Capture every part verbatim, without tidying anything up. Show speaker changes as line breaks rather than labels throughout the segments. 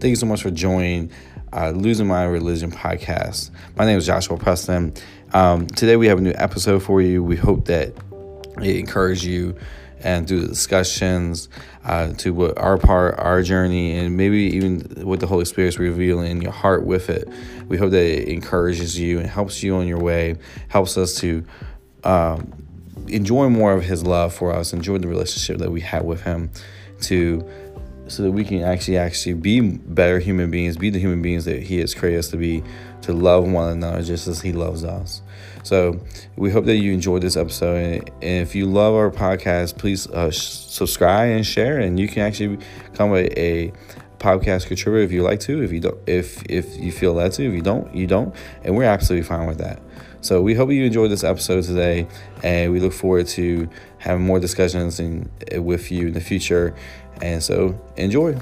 Thank you so much for joining uh, Losing My Religion podcast. My name is Joshua Preston. Um, today we have a new episode for you. We hope that it encourages you and through the discussions uh, to what our part, our journey, and maybe even what the Holy Spirit's revealing in your heart with it. We hope that it encourages you and helps you on your way, helps us to um, enjoy more of His love for us, enjoy the relationship that we have with Him, to so that we can actually actually be better human beings, be the human beings that He has created us to be, to love one another just as He loves us. So we hope that you enjoyed this episode. And if you love our podcast, please uh, sh- subscribe and share. And you can actually become a, a podcast contributor if you like to. If you don't, if if you feel led to, if you don't, you don't. And we're absolutely fine with that. So we hope you enjoyed this episode today, and we look forward to having more discussions in, with you in the future. And so enjoy.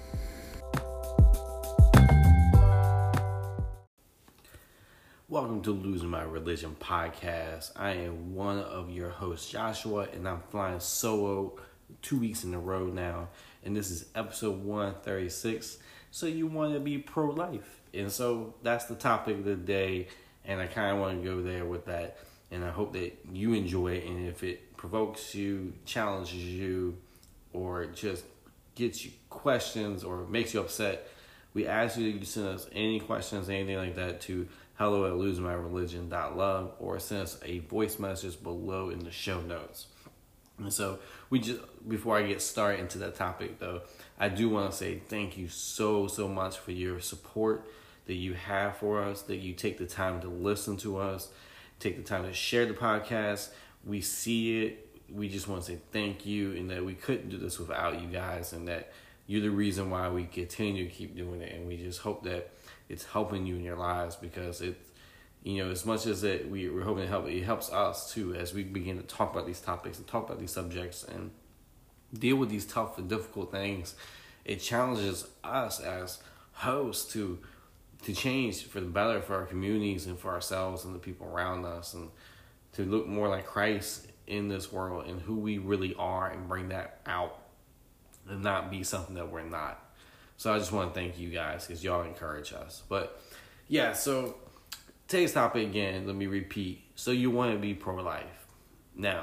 Welcome to Losing My Religion podcast. I am one of your hosts, Joshua, and I'm flying solo two weeks in a row now. And this is episode one thirty-six. So you want to be pro-life. And so that's the topic of the day. And I kind of want to go there with that. And I hope that you enjoy it. And if it provokes you, challenges you, or just gets you questions or makes you upset, we ask you to send us any questions, anything like that, to hello at losing my religion dot love, or send us a voice message below in the show notes. And so we just, before I get started into that topic though, I do want to say thank you so, so much for your support that you have for us, that you take the time to listen to us, take the time to share the podcast. We see it. We just want to say thank you, and that we couldn't do this without you guys, and that you're the reason why we continue to keep doing it. And we just hope that it's helping you in your lives, because it, you know, as much as it, we, we're hoping to help, it helps us too as we begin to talk about these topics and talk about these subjects and deal with these tough and difficult things. It challenges us as hosts to to change for the better for our communities and for ourselves and the people around us, and to look more like Christ in this world and who we really are, and bring that out and not be something that we're not. So I just want to thank you guys, because y'all encourage us. But yeah, so today's topic again, let me repeat. So you want to be pro-life. Now,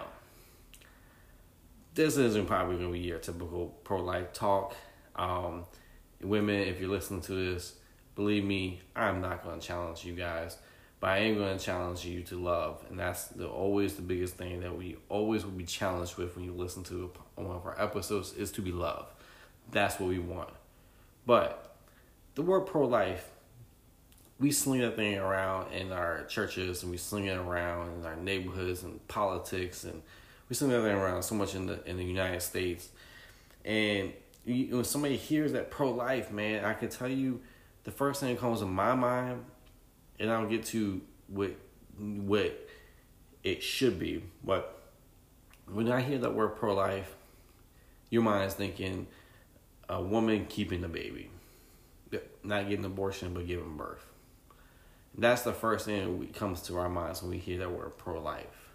this isn't probably going to be your typical pro-life talk. Um, women, if you're listening to this, believe me, I'm not going to challenge you guys, but I am going to challenge you to love. And that's the always the biggest thing that we always will be challenged with when you listen to one of our episodes, is to be loved. That's what we want. But the word pro-life, we sling that thing around in our churches, and we sling it around in our neighborhoods and politics, and we sling that thing around so much in the in the United States. And you, when somebody hears that pro-life, man, I can tell you the first thing that comes to my mind, and I'll get to what what it should be, but when I hear that word pro-life, your mind is thinking a woman keeping the baby. Not getting an abortion, but giving birth. That's the first thing that comes to our minds when we hear that word pro-life.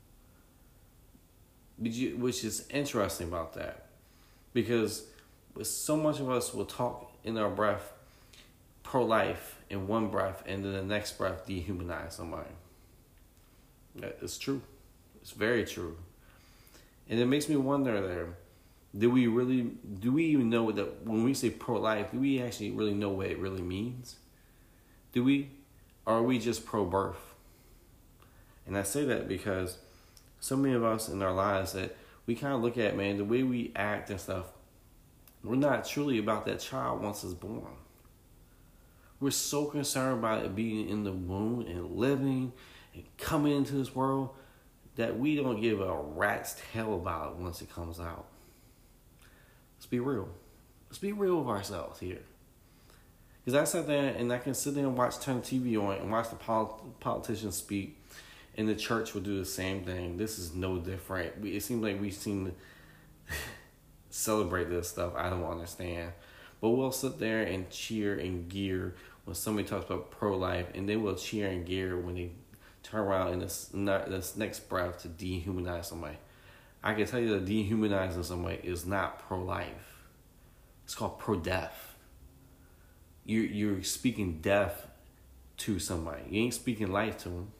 Which is interesting about that. Because so much of us will talk in our breath pro-life in one breath, and then the next breath dehumanize somebody. That is true. It's very true. And it makes me wonder there, do we really, do we even know that when we say pro-life, do we actually really know what it really means? Do we? Or are we just pro-birth? And I say that because so many of us in our lives that we kind of look at, man, the way we act and stuff, we're not truly about that child once it's born. We're so concerned about it being in the womb and living and coming into this world that we don't give a rat's tail about it once it comes out. Let's be real. Let's be real with ourselves here. Because I sat there and I can sit there and watch, turn the T V on and watch the polit- politicians speak, and the church will do the same thing. This is no different. We, it seems like we seem to celebrate this stuff. I don't understand. But we'll sit there and cheer and gear when somebody talks about pro-life, and then we'll cheer and gear when they turn around in this, this next breath to dehumanize somebody. I can tell you that dehumanizing somebody is not pro-life. It's called pro-death. you're, you're speaking death to somebody. You ain't speaking life to them.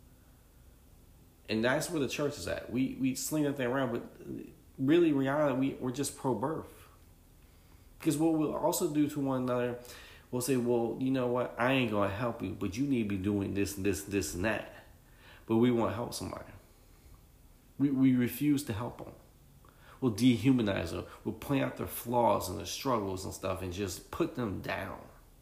And that's where the church is at. We we sling that thing around, but really, in reality, we, we're just pro-birth. Because what we'll also do to one another, we'll say, well, you know what? I ain't going to help you, but you need to be doing this and this and this and that. But we want to help somebody. We, we refuse to help them. We'll dehumanize them. We'll point out their flaws and their struggles and stuff and just put them down.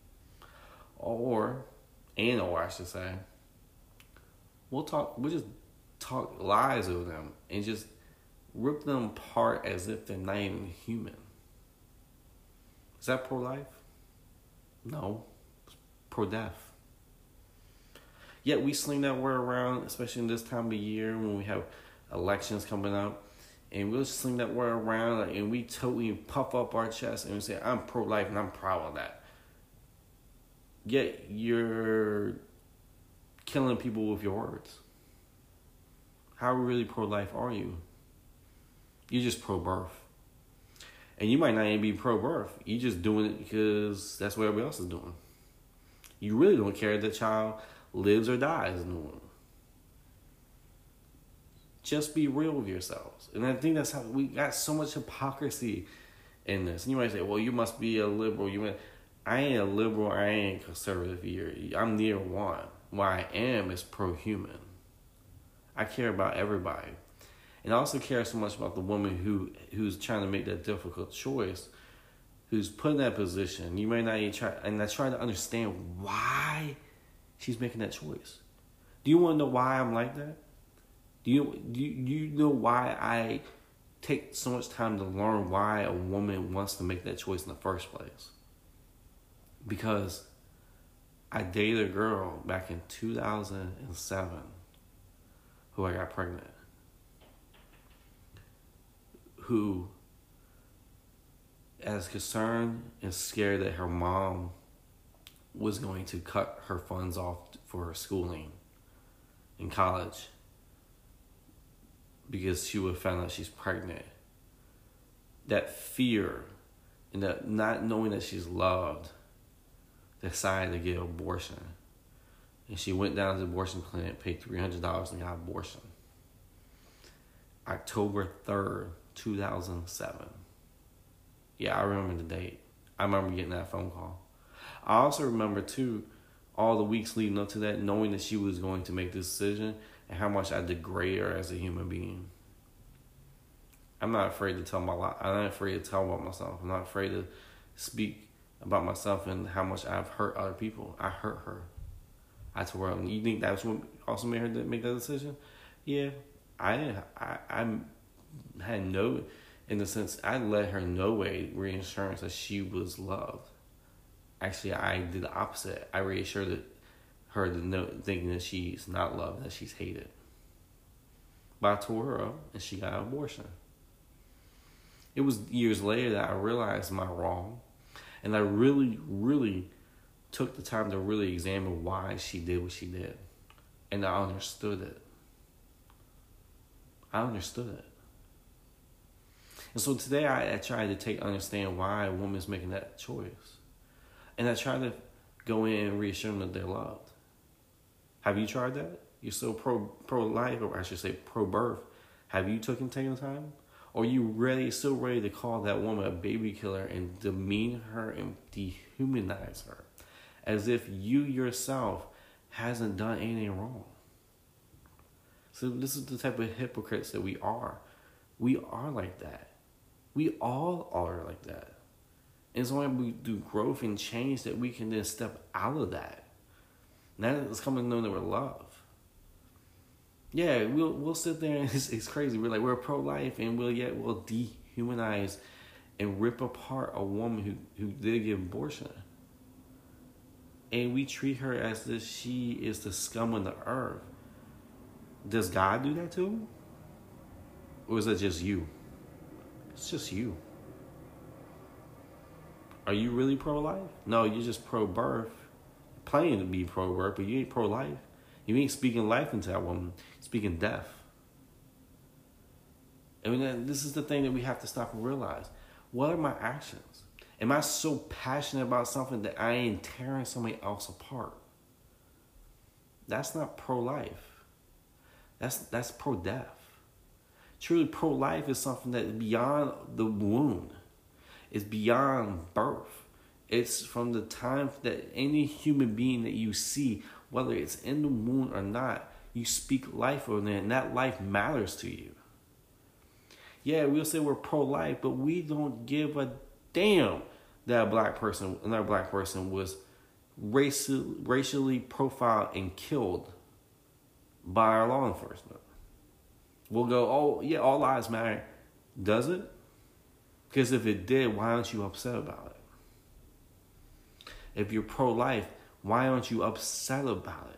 Or, and or I should say, we'll talk, we'll just talk lies over them and just rip them apart as if they're not even human. Is that pro-life? No. It's pro-death. Yet we sling that word around, especially in this time of year when we have elections coming up. And we'll sling that word around and we totally puff up our chest and we say, I'm pro-life and I'm proud of that. Yet you're killing people with your words. How really pro-life are you? You're just pro-birth. And you might not even be pro-birth. You're just doing it because that's what everybody else is doing. You really don't care if the child lives or dies in the womb. Just be real with yourselves. And I think that's how we got so much hypocrisy in this. And you might say, well, you must be a liberal. You might, I ain't a liberal. I ain't conservative here. I'm neither one. What I am is pro-human. I care about everybody. And I also care so much about the woman who who's trying to make that difficult choice, who's put in that position. You may not even try, and I try to understand why she's making that choice. Do you want to know why I'm like that? Do you, do you, do you know why I take so much time to learn why a woman wants to make that choice in the first place? Because I dated a girl back in two thousand seven who I got pregnant. Who, as concerned and scared that her mom was going to cut her funds off for her schooling in college because she would find out she's pregnant. That fear and that not knowing that she's loved, decided to get an abortion. And she went down to the abortion clinic, paid three hundred dollars and got an abortion. October third, two thousand seven. Yeah, I remember the date. I remember getting that phone call. I also remember, too, all the weeks leading up to that, knowing that she was going to make this decision and how much I degrade her as a human being. I'm not afraid to tell my life. I'm not afraid to tell about myself. I'm not afraid to speak about myself and how much I've hurt other people. I hurt her. I told her, you think that's what also made her make that decision? Yeah, I, I, I had no, in the sense, I let her no way reassurance that she was loved. Actually, I did the opposite. I reassured her to know, thinking that she's not loved, that she's hated. But I tore her up, and she got an abortion. It was years later that I realized my wrong, and I really, really took the time to really examine why she did what she did. And I understood it. I understood it. And so today I, I try to take understand why a woman's making that choice. And I try to go in and reassure them that they're loved. Have you tried that? You're so pro, pro-life, or I should say pro-birth. Have you taken, taken time? Or are you ready, still ready to call that woman a baby killer and demean her and dehumanize her? As if you yourself hasn't done anything wrong. So this is the type of hypocrites that we are. We are like that. We all are like that. And it's only when we do growth and change that we can then step out of that. Now it's coming to know that we're loved. Yeah, we'll we'll sit there and it's, it's crazy. We're like, we're pro-life and we'll yet we'll dehumanize and rip apart a woman who, who did give abortion. And we treat her as if she is the scum of the earth. Does God do that to him? Or is that just you? It's just you. Are you really pro-life? No, you're just pro-birth. Playing to be pro-birth, but you ain't pro-life. You ain't speaking life into that woman. You're speaking death. I mean, this is the thing that we have to stop and realize. What are my actions? Am I so passionate about something that I ain't tearing somebody else apart? That's not pro-life. That's that's pro-death. Truly, pro-life is something that is beyond the womb. It's beyond birth. It's from the time that any human being that you see, whether it's in the womb or not, you speak life over them, and that life matters to you. Yeah, we'll say we're pro-life, but we don't give a damn that a black person, another black person was racial, racially profiled and killed by our law enforcement. We'll go, oh, yeah, all lives matter. Does it? Because if it did, why aren't you upset about it? If you're pro-life, why aren't you upset about it?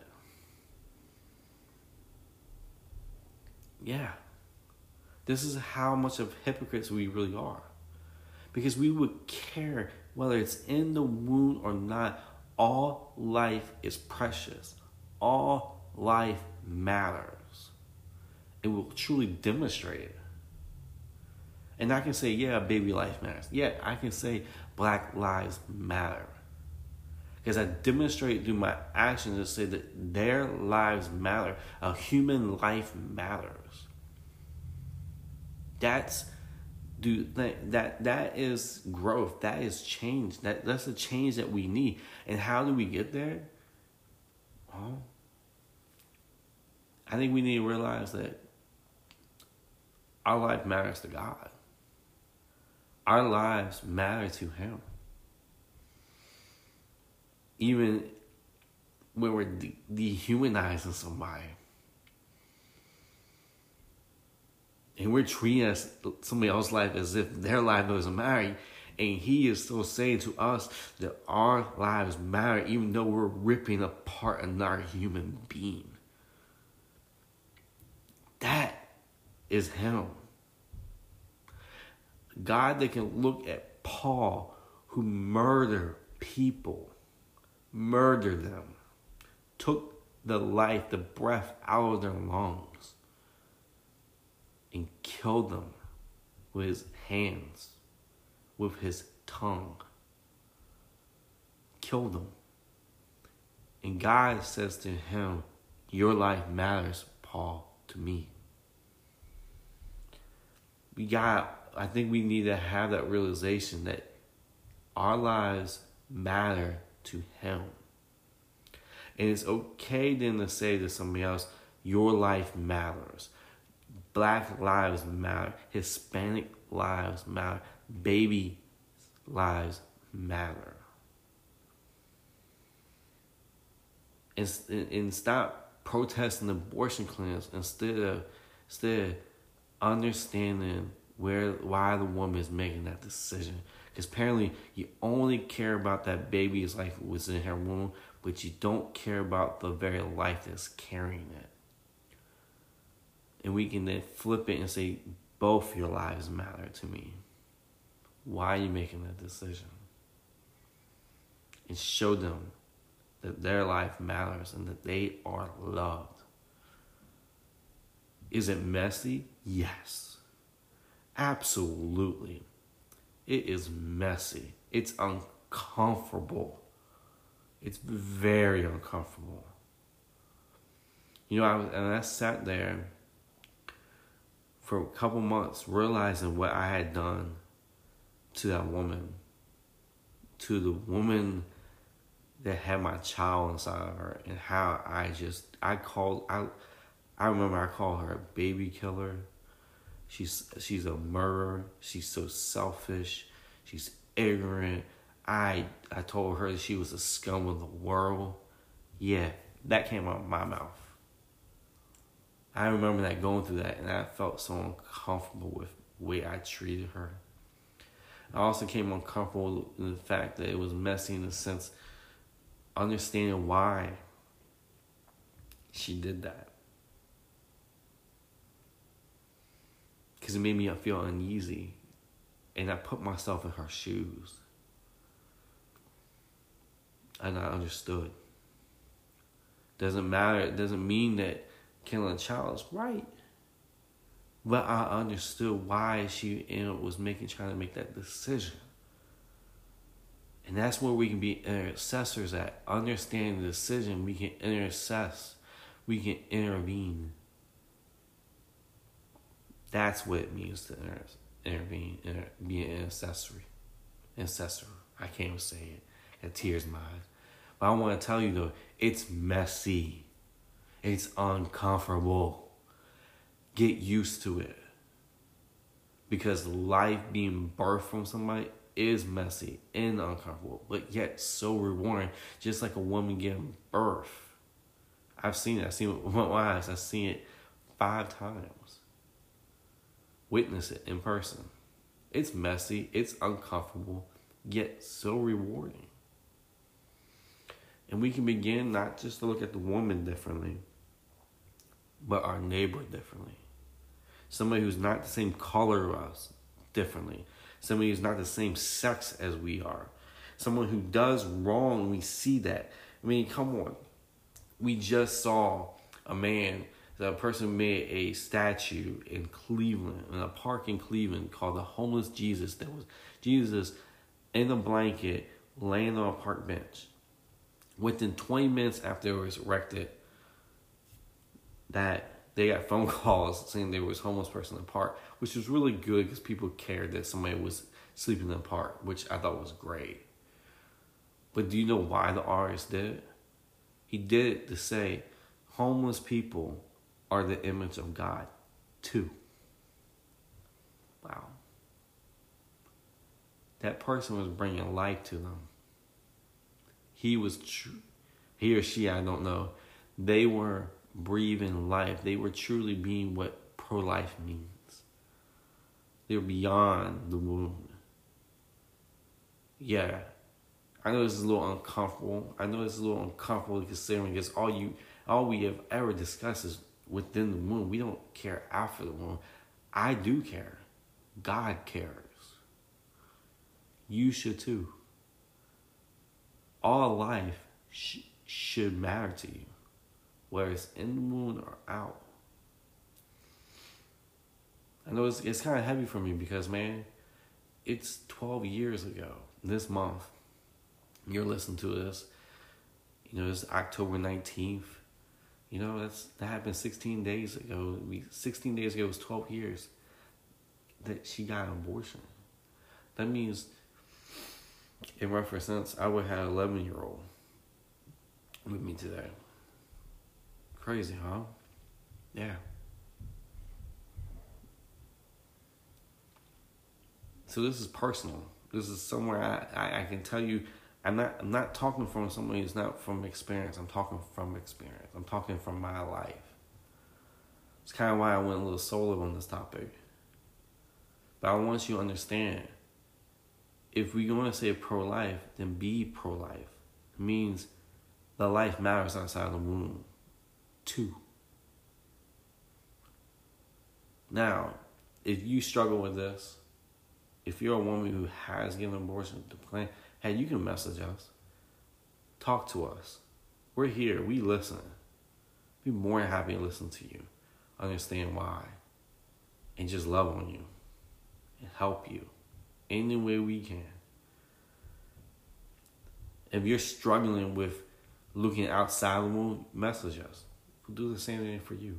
Yeah. This is how much of hypocrites we really are. Because we would care whether it's in the womb or not. All life is precious. All life matters. It will truly demonstrate it. And I can say, yeah, baby life matters. Yeah, I can say black lives matter. Because I demonstrate through my actions to say that their lives matter. A human life matters. That's dude, that that is growth. That is change. That that's the change that we need. And how do we get there? Well, I think we need to realize that our life matters to God. Our lives matter to Him. Even when we're de- dehumanizing somebody. And we're treating us, somebody else's life as if their life doesn't matter. And He is still saying to us that our lives matter, even though we're ripping apart another human being. That is Him. God that can look at Paul, who murdered people, murdered them, took the life, the breath out of their lungs, and killed them with His hands, with His tongue. Killed them. And God says to him, your life matters, Paul, to me. We got, I think we need to have that realization that our lives matter to Him. And it's okay then to say to somebody else, your life matters. Black lives matter. Hispanic lives matter. Baby lives matter. And, and stop protesting abortion clinics instead of, instead of understanding where why the woman is making that decision. Because apparently you only care about that baby's life was in her womb, but you don't care about the very life that's carrying it. And we can then flip it and say, both your lives matter to me. Why are you making that decision? And show them that their life matters and that they are loved. Is it messy? Yes. Absolutely. It is messy. It's uncomfortable. It's very uncomfortable. You know, I was, and I sat there for a couple months realizing what I had done to that woman. To the woman that had my child inside of her, and how I just, I called, I, I remember I called her a baby killer. She's, she's a murderer. She's so selfish. She's ignorant. I, I told her that she was a scum of the world. Yeah, that came out of my mouth. I remember that, going through that, and I felt so uncomfortable with the way I treated her. I also came uncomfortable in the fact that it was messy in the sense understanding why she did that. Because it made me feel uneasy. And I put myself in her shoes. And I understood. Doesn't matter. It doesn't mean that killing a child is right. But I understood why she was making, trying to make that decision. And that's where we can be intercessors at. Understanding the decision, we can intercess. We can intervene. That's what it means to inter- intervene, inter- be an intercessory. Intercessor. I can't even say it. I got tears in my eyes. But I want to tell you though, it's messy. It's uncomfortable. Get used to it. Because life being birthed from somebody is messy and uncomfortable, but yet so rewarding, just like a woman giving birth. I've seen it. I've seen it with my eyes. I've seen it five times. Witness it in person. It's messy. It's uncomfortable, yet so rewarding. And we can begin not just to look at the woman differently, but our neighbor differently. Somebody who's not the same color as us differently. Somebody who's not the same sex as we are. Someone who does wrong, we see that. I mean, come on. We just saw a man, a person made a statue in Cleveland, in a park in Cleveland called the Homeless Jesus. That was Jesus in a blanket, laying on a park bench. Within twenty minutes after it was erected, that they got phone calls saying there was a homeless person in the park, which was really good because people cared that somebody was sleeping in the park, which I thought was great. But do you know why the artist did it? He did it to say homeless people are the image of God too. Wow. That person was bringing life to them. He was, tr- he or she, I don't know. They were breathing life. They were truly being what pro-life means. They were beyond the womb. Yeah, I know this is a little uncomfortable. I know this is a little uncomfortable considering it's all you, all we have ever discussed is within the womb. We don't care after the womb. I do care. God cares. You should too. All life sh- should matter to you, whether it's in the womb or out. I know it's it's kind of heavy for me because, man, it's twelve years ago this month. You're listening to this. You know, it's October nineteenth. You know, that's that happened sixteen days ago. We sixteen days ago was twelve years that she got an abortion. That means, in reference sense, I would have an eleven-year-old with me today. Crazy, huh? Yeah. So this is personal. This is somewhere I, I, I can tell you, I'm not I'm not talking from somebody who's not from experience. I'm talking from experience. I'm talking from my life. It's kind of why I went a little solo on this topic. But I want you to understand, if we're going to say pro-life, then be pro-life. It means the life matters outside the womb, too. Now, if you struggle with this, if you're a woman who has given abortion to plan, hey, you can message us. Talk to us. We're here. We listen. We're more than happy to listen to you. Understand why. And just love on you. And help you. Any way we can. If you're struggling with looking outside the womb, message us. We'll do the same thing for you.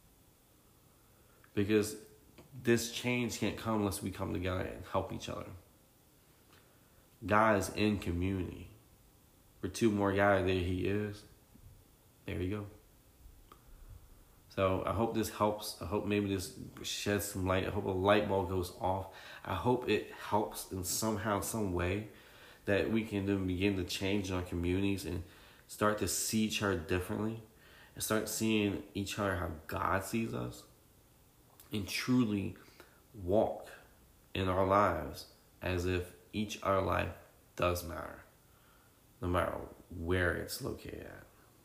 Because this change can't come unless we come together and help each other. God is in community. Where two more guys, there he is. There you go. So I hope this helps. I hope maybe this sheds some light. I hope a light bulb goes off. I hope it helps in somehow, some way, that we can then begin to change in our communities and start to see each other differently and start seeing each other how God sees us and truly walk in our lives as if each our life does matter, no matter where it's located at.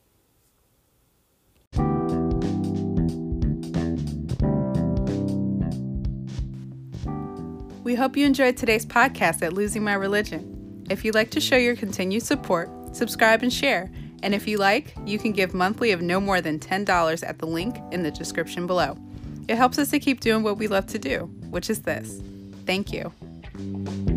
We hope you enjoyed today's podcast at Losing My Religion. If you'd like to show your continued support, subscribe and share. And if you like, you can give monthly of no more than ten dollars at the link in the description below. It helps us to keep doing what we love to do, which is this. Thank you.